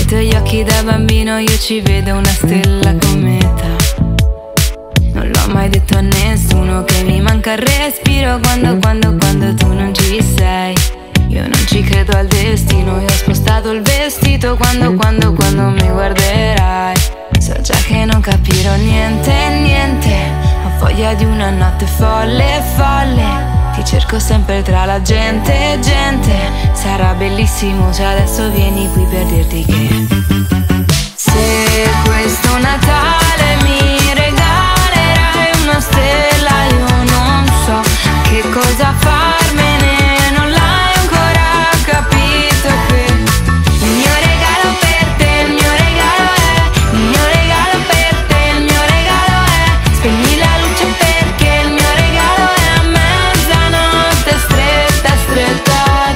tuoi occhi da bambino io ci vedo una stella cometa. Non l'ho mai detto a nessuno che mi manca il respiro quando tu non ci sei. Io non ci credo al destino, io ho spostato il vestito quando mi guarderai. So già che non capirò niente, ho voglia di una notte folle, ti cerco sempre tra la gente, sarà bellissimo se adesso vieni qui per dirti che se questo Natale mi regalerai una stella, io non so che cosa farmene, non l'hai ancora capito che il mio regalo per te, il mio regalo è, il mio regalo per te, il mio regalo è, spegni la luce perché il mio regalo è a mezzanotte stretta a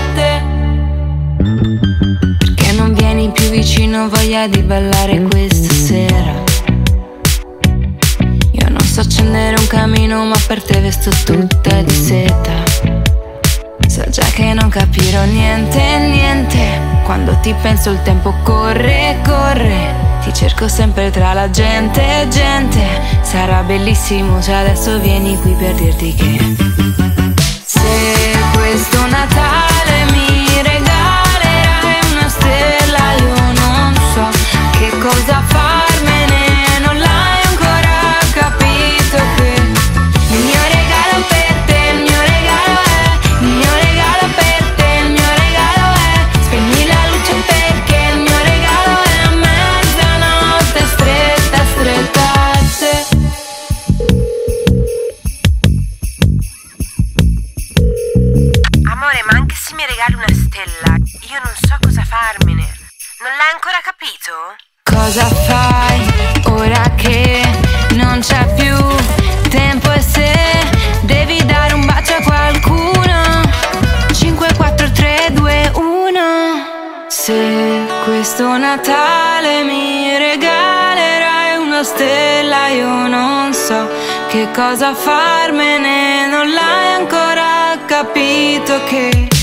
te. Perché non vieni più vicino, voglia di ballare questa sera. Io non so accendere un camino ma per te vesto tutta di seta. So già che non capirò niente, quando ti penso il tempo corre, ti cerco sempre tra la gente, sarà bellissimo se adesso vieni qui per dirti che se questo Natale mi regalerai una stella, io non so che cosa farmene, non l'hai ancora capito che il mio regalo per te, il mio regalo è, il mio regalo per te, il mio regalo è, spegni la luce perché il mio regalo è a mezzanotte stretta a te. Amore, ma anche se mi regali una stella, io non so cosa farmene. Non l'hai ancora capito? Cosa fai ora che non c'è più tempo e se devi dare un bacio a qualcuno? 5, 4, 3, 2, 1. Se questo Natale mi regalerai una stella, io non so che cosa farmene, non l'hai ancora capito che